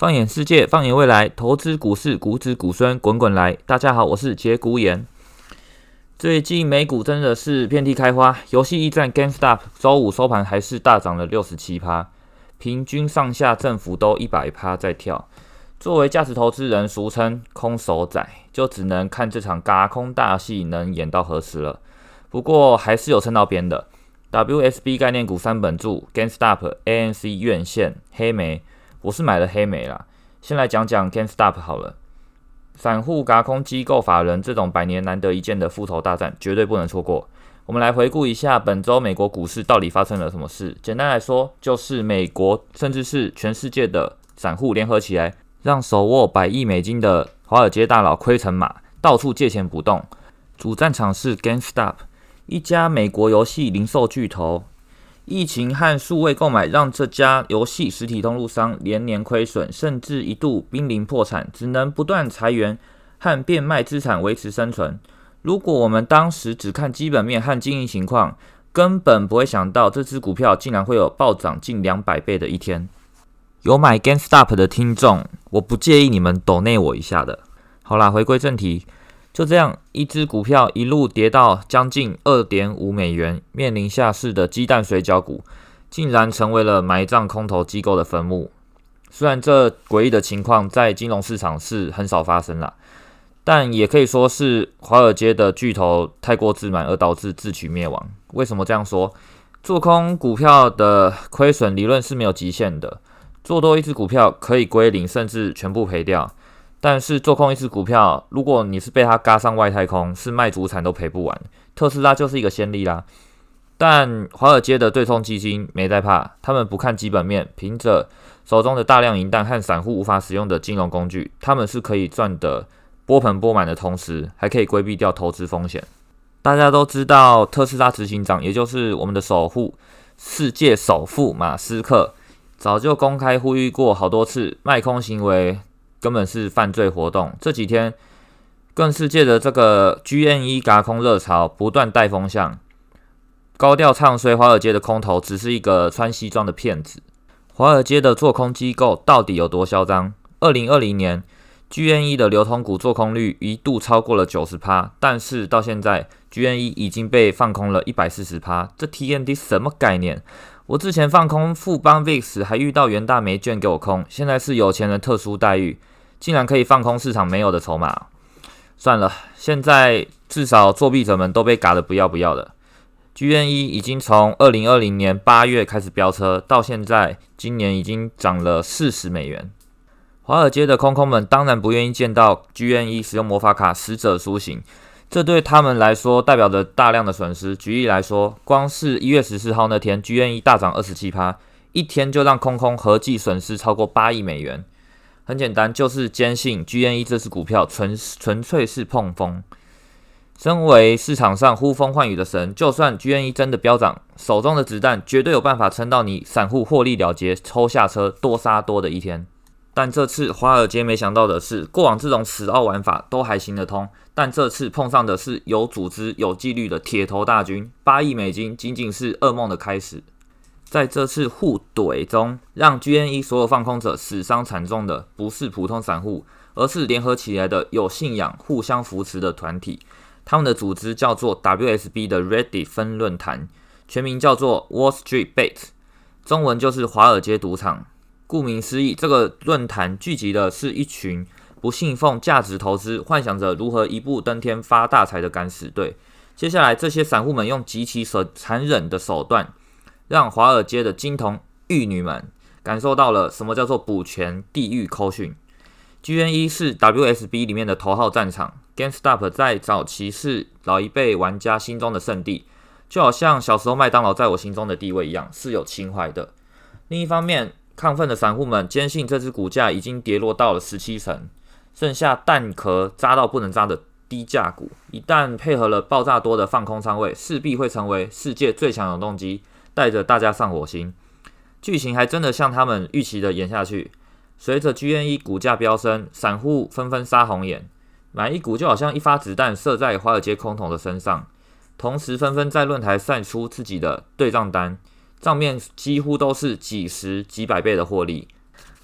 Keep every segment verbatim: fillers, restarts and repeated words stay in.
放眼世界，放眼未来，投资股市，股指股孙滚滚来。大家好，我是节骨眼。最近美股真的是遍地开花，游戏驿站 GameStop 周五收盘还是大涨了 百分之六十七， 平均上下振幅都 百分之百 在跳。作为价值投资人，俗称空手仔，就只能看这场軋空大戏能演到何时了。不过还是有撑到边的 W S B 概念股三本柱 GameStop、A N C 院线、黑莓。我是买了黑莓啦，先来讲讲 GameStop 好了。散户軋空机构法人这种百年难得一见的复仇大战，绝对不能错过。我们来回顾一下本周美国股市到底发生了什么事。简单来说，就是美国甚至是全世界的散户联合起来，让手握百亿美金的华尔街大佬亏成马，到处借钱不动。主战场是 GameStop， 一家美国游戏零售巨头。疫情和数位购买让这家游戏实体通路商连年亏损，甚至一度濒临破产，只能不断裁员和变卖资产维持生存。如果我们当时只看基本面和经营情况，根本不会想到这支股票竟然会有暴涨近两百倍的一天。有买 GameStop 的听众，我不介意你们抖内我一下的。好啦，回归正题。就这样，一只股票一路跌到将近 二点五美元，面临下市的鸡蛋水饺股，竟然成为了埋葬空头机构的坟墓。虽然这诡异的情况在金融市场是很少发生啦，但也可以说是华尔街的巨头太过自满而导致自取灭亡。为什么这样说？做空股票的亏损理论是没有极限的，做多一只股票可以归零，甚至全部赔掉。但是做空一只股票，如果你是被它嘎上外太空，是卖祖产都赔不完。特斯拉就是一个先例啦。但华尔街的对冲基金没在怕，他们不看基本面，凭着手中的大量银弹和散户无法使用的金融工具，他们是可以赚得波盆波满的同时，还可以规避掉投资风险。大家都知道，特斯拉执行长，也就是我们的首富，世界首富马斯克，早就公开呼吁过好多次，卖空行为根本是犯罪活动。这几天更是借着这个 G M E 軋空热潮不断带风向，高调唱衰华尔街的空头只是一个穿西装的骗子。华尔街的做空机构到底有多嚣张？二零二零年 G M E 的流通股做空率一度超过了 百分之九十， 但是到现在 G M E 已经被放空了 百分之一百四十， 这 T M D 什么概念？我之前放空富邦 V I X 还遇到元大没券给我空，现在是有钱人特殊待遇，竟然可以放空市场没有的筹码。算了，现在至少作弊者们都被嘎得不要不要的。G M E 已经从二零二零年八月开始飙车，到现在今年已经涨了四十美元。华尔街的空空们当然不愿意见到 G M E 使用魔法卡死者苏醒，这对他们来说代表着大量的损失。举例来说，光是一月十四号那天 G M E 大涨 百分之二十七， 一天就让空空合计损失超过八亿美元。很简单，就是坚信 G M E 这支股票 纯, 纯粹是碰风。身为市场上呼风唤雨的神，就算 G M E 真的飙涨，手中的子弹绝对有办法撑到你散户获利了结，抽下车多杀多的一天。但这次华尔街没想到的是，过往这种死奥玩法都还行得通，但这次碰上的是有组织有纪律的铁头大军，八亿美金仅仅是噩梦的开始。在这次互怼中，让 G M E 所有放空者死伤惨重的不是普通散户，而是联合起来的有信仰、互相扶持的团体。他们的组织叫做 W S B 的 Reddit 分论坛，全名叫做 Wall Street Bet， 中文就是华尔街赌场。顾名思义，这个论坛聚集的是一群不信奉价值投资、幻想着如何一步登天发大财的敢死队。接下来，这些散户们用极其残忍的手段，让华尔街的金童玉女们感受到了什么叫做补钱地狱扣讯。G M E 是 W S B 里面的头号战场， GameStop 在早期是老一辈玩家心中的圣地，就好像小时候麦当劳在我心中的地位一样，是有情怀的。另一方面，亢奋的散户们坚信这只股价已经跌落到了十七成，剩下蛋壳扎到不能扎的低价股，一旦配合了爆炸多的放空仓位，势必会成为世界最强永动机，带着大家上火星。剧情还真的像他们预期的演下去，随着 G M E 股价飙升，散户纷纷杀红眼，买一股就好像一发子弹射在华尔街空头的身上，同时纷纷在论坛晒出自己的对账单，账面几乎都是几十几百倍的获利。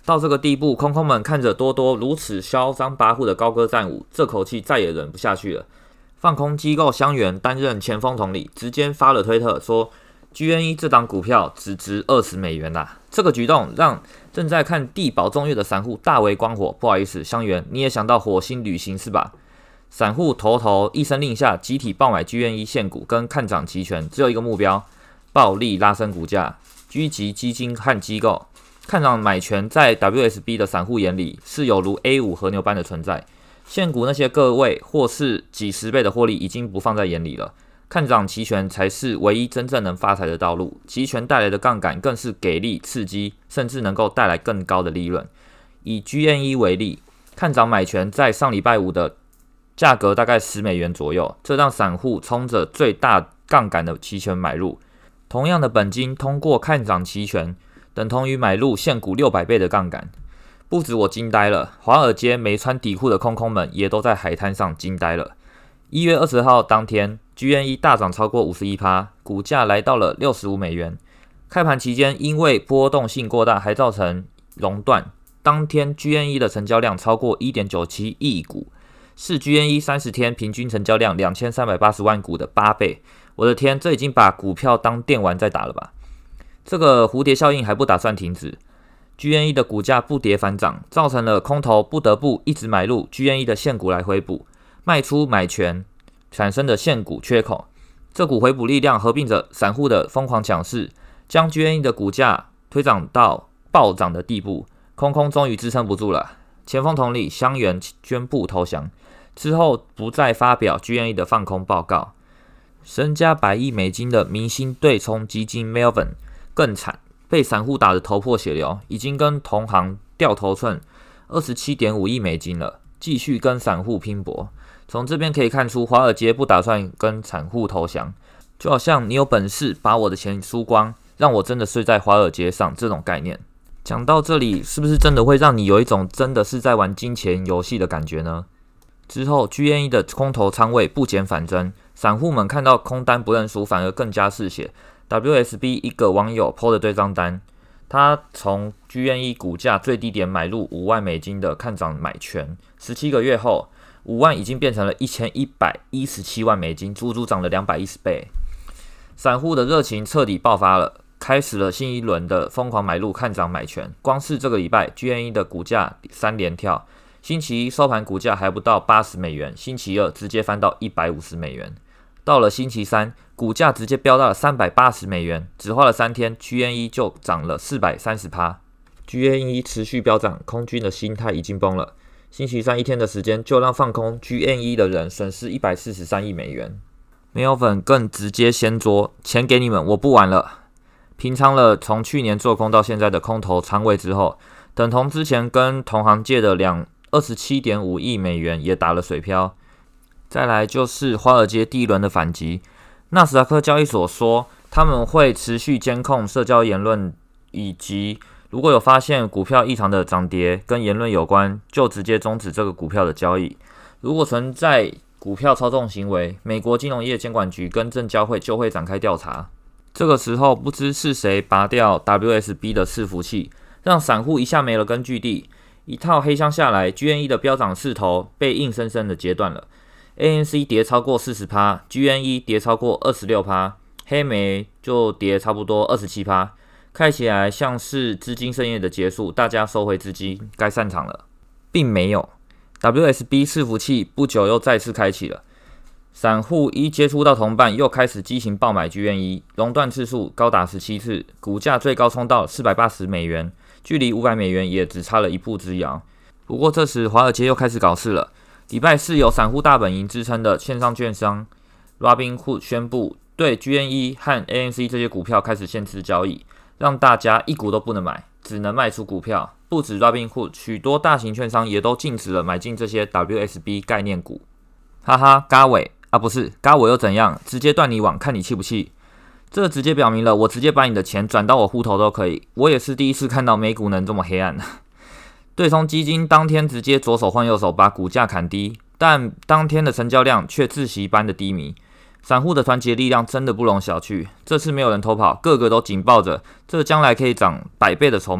到这个地步，空空们看着多多如此嚣张跋扈的高歌战舞，这口气再也忍不下去了。放空机构香元担任前锋统领，直接发了推特说 G N E 这档股票只值二十美元啦。这个举动让正在看地保重月的散户大为光火。不好意思，香元，你也想到火星旅行是吧？散户头头一声令下，集体爆买 G N E 现股跟看涨期权，只有一个目标：暴力拉升股价，狙击基金和机构。看涨买权在 W S B 的散户眼里是有如 A 五 和牛般的存在，现股那些个位或是几十倍的获利已经不放在眼里了。看涨期权才是唯一真正能发财的道路，期权带来的杠杆更是给力刺激，甚至能够带来更高的利润。以 G N E 为例，看涨买权在上礼拜五的价格大概十美元左右，这让散户冲着最大杠杆的期权买入，同样的本金通过看涨期权等同于买入现股六百倍的杠杆。不止我惊呆了，华尔街没穿底裤的空空们也都在海滩上惊呆了。一月二十号当天 G N E 大涨超过 百分之五十一， 股价来到了六十五美元。开盘期间因为波动性过大还造成熔断，当天 G N E 的成交量超过 一点九七亿股，是 G N E 三十天平均成交量两千三百八十万股的八倍。我的天，这已经把股票当电玩在打了吧。这个蝴蝶效应还不打算停止， G N E 的股价不跌反涨，造成了空头不得不一直买入 G N E 的现股来回补，卖出买权产生的现股缺口。这股回补力量合并着散户的疯狂抢势，将 G N E 的股价推涨到暴涨的地步，空空终于支撑不住了。前锋统领香元宣布投降之后，不再发表 G N E 的放空报告。身家百亿美金的明星对冲基金 Melvin 更惨，被散户打得头破血流，已经跟同行掉头寸 二十七点五亿美金了，继续跟散户拼搏。从这边可以看出，华尔街不打算跟散户投降，就好像你有本事把我的钱输光，让我真的睡在华尔街上这种概念。讲到这里，是不是真的会让你有一种真的是在玩金钱游戏的感觉呢？之后 G N E 的空头仓位不减反增，散户们看到空单不认输，反而更加嗜血。W S B 一个网友 po 的对账单，他从 G N E 股价最低点买入五万美金的看涨买权，十七个月后五万已经变成了一千一百一十七万美金，足足涨了两百一十倍。散户的热情彻底爆发了，开始了新一轮的疯狂买入看涨买权。光是这个礼拜 G N E 的股价三连跳，星期一收盘股价还不到八十美元，星期二直接翻到一百五十美元，到了星期三股价直接飙到了三百八十美元，只花了三天 G N E 就涨了 百分之四百三十。 G N E 持续飙涨，空军的心态已经崩了，星期三一天的时间就让放空 G N E 的人损失一百四十三亿美元。没有粉更直接掀桌，钱给你们，我不玩了。平仓了从去年做空到现在的空头仓位之后，等同之前跟同行借的两 二十七点五亿美元也打了水漂。再来就是华尔街第一轮的反击，纳斯达克交易所说他们会持续监控社交言论，以及如果有发现股票异常的涨跌跟言论有关，就直接终止这个股票的交易。如果存在股票操纵行为，美国金融业监管局跟证交会就会展开调查。这个时候不知是谁拔掉 W S B 的伺服器，让散户一下没了根据地，一套黑箱下来 G N E 的飙涨势头被硬生生的截断了。A N C 跌超过 百分之四十， G N E 跌超过 百分之二十六， 黑莓就跌差不多 百分之二十七， 看起来像是资金盛宴的结束，大家收回资金该散场了，并没有。 W S B 伺服器不久又再次开启了，散户一接触到同伴又开始激情爆买 G N E， 熔断次数高达十七次，股价最高冲到四百八十美元，距离五百美元也只差了一步之遥。不过这时华尔街又开始搞事了，礼拜四有散户大本营支撑的线上券商 Robinhood 宣布对 G N E 和 A N C 这些股票开始限制交易，让大家一股都不能买，只能卖出股票。不止 Robinhood， 许多大型券商也都禁止了买进这些 W S B 概念股。哈哈，嘎尾啊，不是嘎尾又怎样？直接断你网，看你气不气？这直接表明了我直接把你的钱转到我户头都可以。我也是第一次看到美股能这么黑暗。对冲基金当天直接左手换右手把股价砍低，但当天的成交量却窒息般的低迷。散户的团结力量真的不容小觑，这次没有人偷跑，个个都紧抱着这将来可以涨百倍的筹码。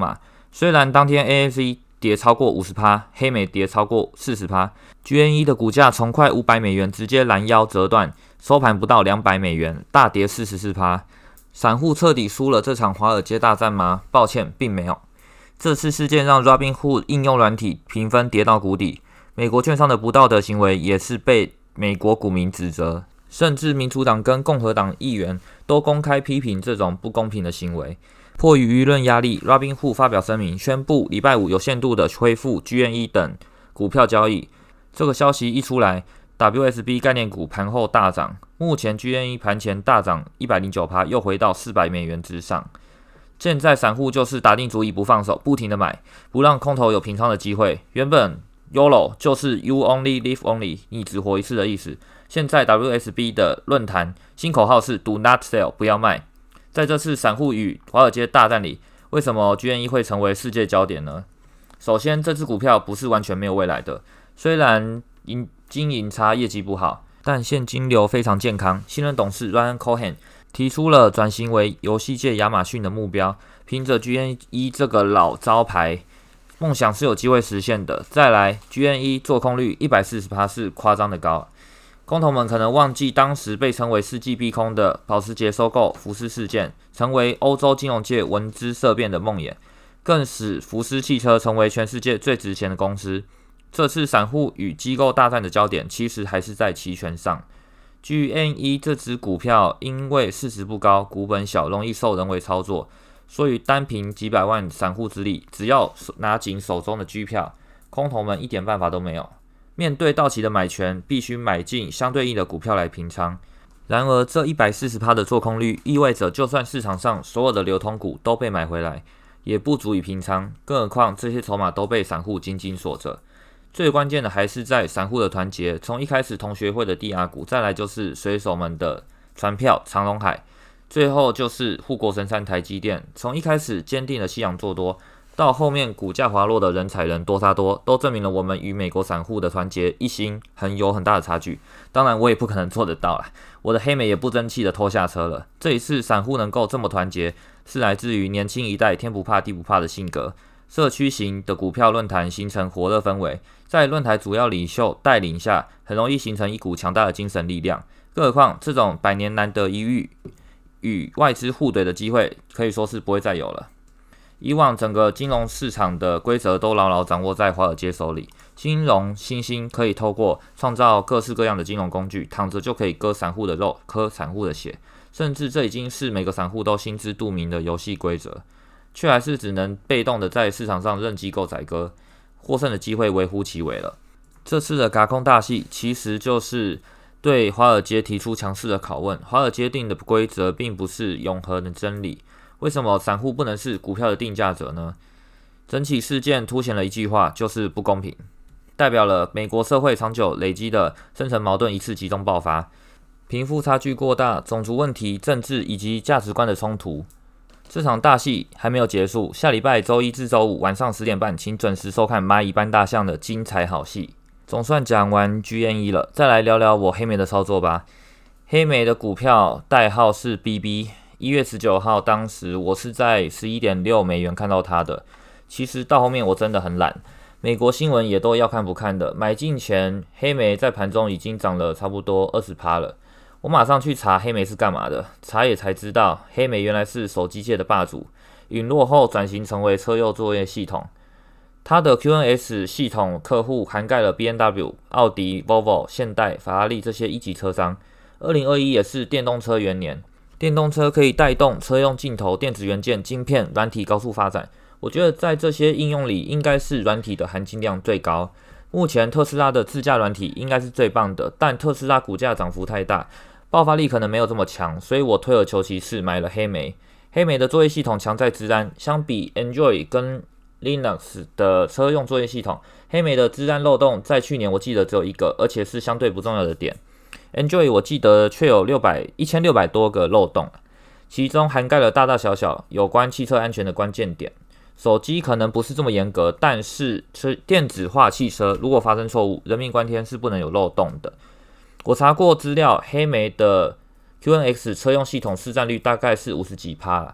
虽然当天 A M C 跌超过 百分之五十， 黑莓跌超过 百分之四十， G N E 的股价从快五百美元直接拦腰折断，收盘不到两百美元，大跌 百分之四十四。 散户彻底输了这场华尔街大战吗？抱歉，并没有。这次事件让 Robinhood 应用软体评分跌到谷底，美国券商的不道德行为也是被美国股民指责，甚至民主党跟共和党议员都公开批评这种不公平的行为。迫于舆论压力 ，Robinhood 发表声明，宣布礼拜五有限度的恢复 G N E 等股票交易。这个消息一出来 ，W S B 概念股盘后大涨，目前 G N E 盘前大涨 百分之一百零九， 又回到四百美元之上。现在散户就是打定主意不放手，不停的买，不让空头有平仓的机会。原本 Y O L O 就是 You Only Live Only， 你只活一次的意思。现在 W S B 的论坛新口号是 Do Not Sell， 不要卖。在这次散户与华尔街大战里，为什么 G N E 会成为世界焦点呢？首先，这支股票不是完全没有未来的，虽然经营差、业绩不好，但现金流非常健康。新任董事 Ryan Cohen 提出了转型为游戏界亚马逊的目标，凭着 G N E 这个老招牌，梦想是有机会实现的。再来 ，G N E 做空率 百分之一百四十 是夸张的高。空头们可能忘记当时被称为世纪碧空的保时捷收购福斯事件，成为欧洲金融界闻之色变的梦魇，更使福斯汽车成为全世界最值钱的公司。这次散户与机构大战的焦点其实还是在期权上。G N E 这支股票因为市值不高、股本小，容易受人为操作，所以单凭几百万散户之力，只要拿紧手中的 G 票，空头们一点办法都没有。面对到期的买权，必须买进相对应的股票来平仓。然而，这 百分之一百四十 的做空率意味着，就算市场上所有的流通股都被买回来，也不足以平仓。更何况这些筹码都被散户紧紧锁着。最关键的还是在散户的团结。从一开始同学会的低压股，再来就是水手们的船票长荣海，最后就是护国神山台积电。从一开始坚定的西洋做多，到后面股价滑落的人踩人多杀多，都证明了我们与美国散户的团结一心很有很大的差距。当然我也不可能做得到啦，我的黑莓也不争气的拖下车了。这一次散户能够这么团结，是来自于年轻一代天不怕地不怕的性格。社区型的股票论坛形成火热氛围，在论坛主要领袖带领下，很容易形成一股强大的精神力量。更何况这种百年难得一遇与外资互怼的机会，可以说是不会再有了。以往整个金融市场的规则都牢牢掌握在华尔街手里，金融新兴可以透过创造各式各样的金融工具，躺着就可以割散户的肉，喝散户的血，甚至这已经是每个散户都心知肚明的游戏规则，却还是只能被动的在市场上任机构宰割，获胜的机会微乎其微了。这次的軋空大戏其实就是对华尔街提出强势的拷问，华尔街定的规则并不是永恒的真理。为什么散户不能是股票的定价者呢？整起事件凸显了一句话，就是不公平，代表了美国社会长久累积的深层矛盾一次集中爆发，贫富差距过大、种族问题、政治以及价值观的冲突。这场大戏还没有结束，下礼拜周一至周五晚上十点半，请准时收看蚂蚁搬大象的精彩好戏。总算讲完 G N E 了，再来聊聊我黑莓的操作吧。黑莓的股票代号是 B B。一月十九号，当时我是在 十一点六美元看到它的。其实到后面我真的很懒，美国新闻也都要看不看的。买进前，黑莓在盘中已经涨了差不多 百分之二十 了。我马上去查黑莓是干嘛的，查也才知道，黑莓原来是手机界的霸主，陨落后转型成为车用作业系统。它的 Q N S 系统客户涵盖了 B M W、奥迪、Volvo、现代、法拉利这些一级车商。二零二一也是电动车元年。电动车可以带动车用镜头、电子元件、晶片、软体高速发展。我觉得在这些应用里，应该是软体的含金量最高。目前特斯拉的自驾软体应该是最棒的，但特斯拉股价涨幅太大，爆发力可能没有这么强，所以我退而求其次买了黑莓。黑莓的作业系统强在资安，相比 Android 跟 Linux 的车用作业系统，黑莓的资安漏洞在去年我记得只有一个，而且是相对不重要的点。Android 我记得却有一千六百多个漏洞，其中涵盖了大大小小有关汽车安全的关键点。手机可能不是这么严格，但是电子化汽车如果发生错误，人命关天是不能有漏洞的。我查过资料，黑莓的 Q N X 车用系统市占率大概是五十几趴啦，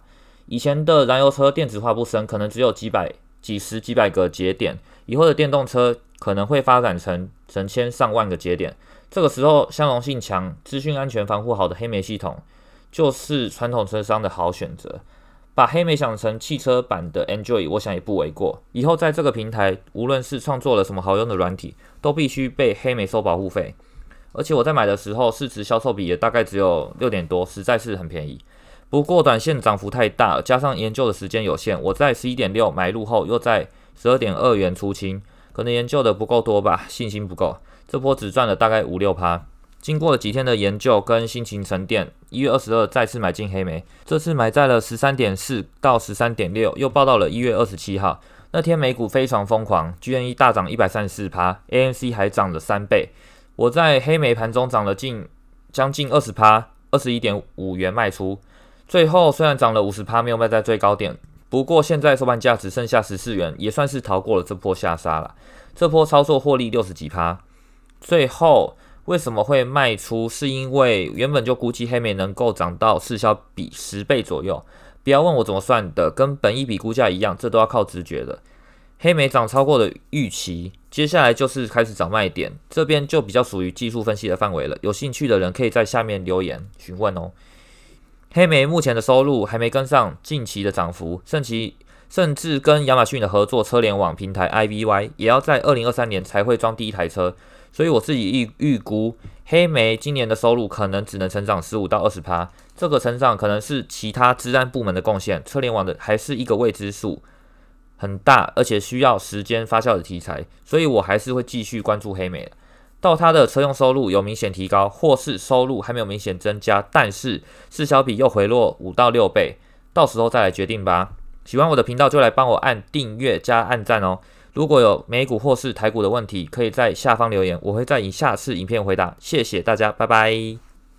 以前的燃油车电子化不深，可能只有几百、几十、几百个节点，以后的电动车可能会发展成成千上万个节点。这个时候，相容性强、资讯安全防护好的黑莓系统，就是传统车商的好选择。把黑莓想成汽车版的 Android， 我想也不为过。以后在这个平台，无论是创作了什么好用的软体，都必须被黑莓收保护费。而且我在买的时候，市值销售比也大概只有六点多，实在是很便宜。不过短线涨幅太大，加上研究的时间有限，我在 十一点六 买入后，又在 十二点二 元出清，可能研究的不够多吧，信心不够。这波只赚了大概 百分之五到六。经过了几天的研究跟心情沉淀，一月二十二再次买进黑莓，这次买在了 十三点四 到 十三点六， 又报到了一月二十七号。那天美股非常疯狂 ，G N E 大涨 百分之一百三十四 ，A M C 还涨了三倍。我在黑莓盘中涨了近将近 百分之二十， 二十一点五元卖出。最后虽然涨了 百分之五十， 没有卖在最高点，不过现在收盘价只剩下十四元，也算是逃过了这波下杀了。这波操作获利六十几%。最后为什么会卖出？是因为原本就估计黑莓能够涨到市销比十倍左右。不要问我怎么算的，跟本益比估价一样，这都要靠直觉的。黑莓涨超过了预期，接下来就是开始找卖点，这边就比较属于技术分析的范围了。有兴趣的人可以在下面留言询问哦。黑莓目前的收入还没跟上近期的涨幅，甚至甚至跟亚马逊的合作车联网平台 I V Y 也要在二零二三年才会装第一台车。所以我自己预预估，黑莓今年的收入可能只能成长 百分之十五到二十， 这个成长可能是其他资安部门的贡献，车联网的还是一个未知数，很大而且需要时间发酵的题材，所以我还是会继续关注黑莓的。到它的车用收入有明显提高，或是收入还没有明显增加，但是市销比又回落五到六倍，到时候再来决定吧。喜欢我的频道就来帮我按订阅加按赞哦。如果有美股或是台股的问题，可以在下方留言，我会在以下次影片回答。谢谢大家，拜拜。